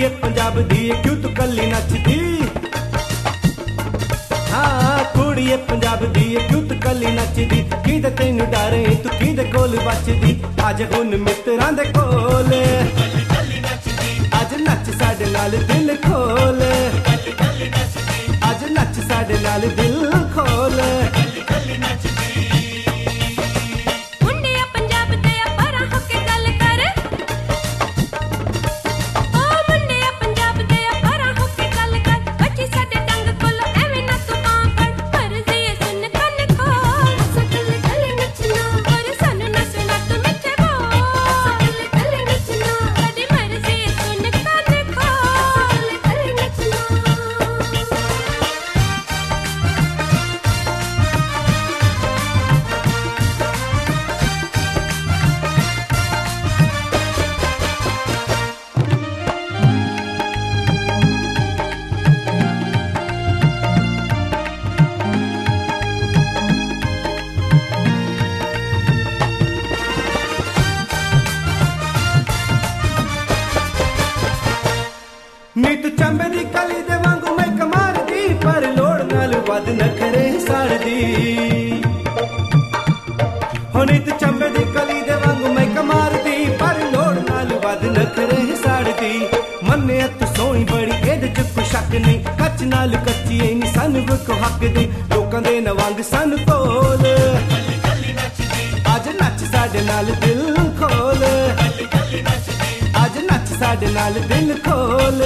पंजाब दी क्यों तू कली नचदी। हाँ कुड़िए पंजाब दी क्यों तू कली नचदी। किदे तैनू डरे तू किदे कोल बचदी। अज हुन मित्रां दे कोल अज नच साडे नाल दिल खोल। अज नच साडे नाल दिल खोल। नीत चंबे दी कली दे वांगू मैं कमार दी पर लोड़ नाल वध नखरे साड़दी। हो नीत चंबे दी कली दे वांगू मैं कमार दी पर लोड़ नाल वध नखरे साड़दी। मन्ने तू सोहनी बड़ी एदे च कोई शक नहीं। कच नाल कच्ची ऐ नी सन को हक दे लोकां दे नवंग सन कोल। अज नच साडे नाल दिल खोल। अज नच साडे नाल दिल खोल।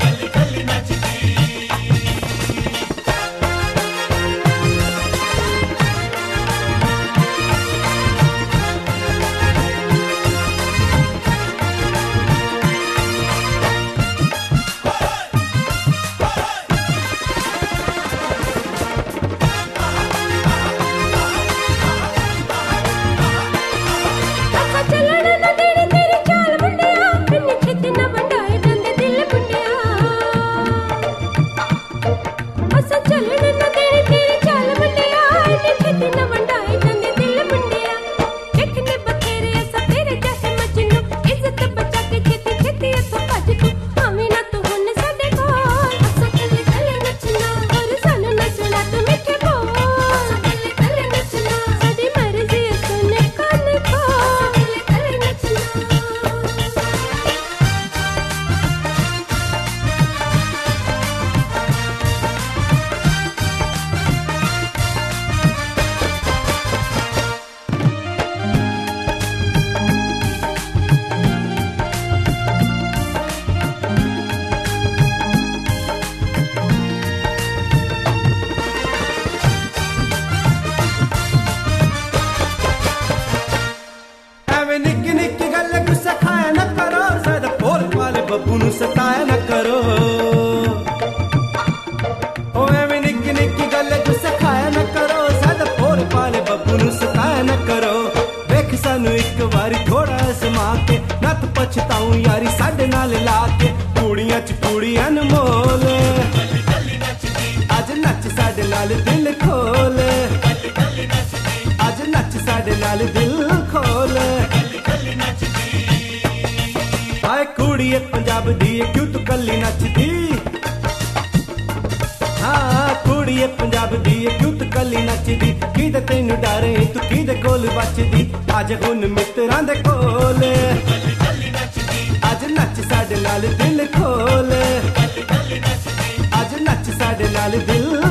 बब्बू नू सताया न करो। ओ एवें निक्की निक्की गल गुस्सा खाया न करो। सादा भोल पाले बब्बू नू सताया न करो। वेख सानू एक बारी थोड़ा समा के नत पछताऊं यारी साडे नाल ला के। कुड़ियां च कुड़ी अनमोल अज नच साडे नाल दिल खोल। अज नच साडे नाल दिल खोल। हाय कुड़िए पंजाब दी क्यों तू कली नचदी। हाँ कुड़िए पंजाब दी क्यों तू कली नचदी। किदे तैनू डरे तू किदे कोल बचदी। अज हुन मित्रां दे कोल अज नच साडे नाल दिल खोल। अज नच साडे नाल दिल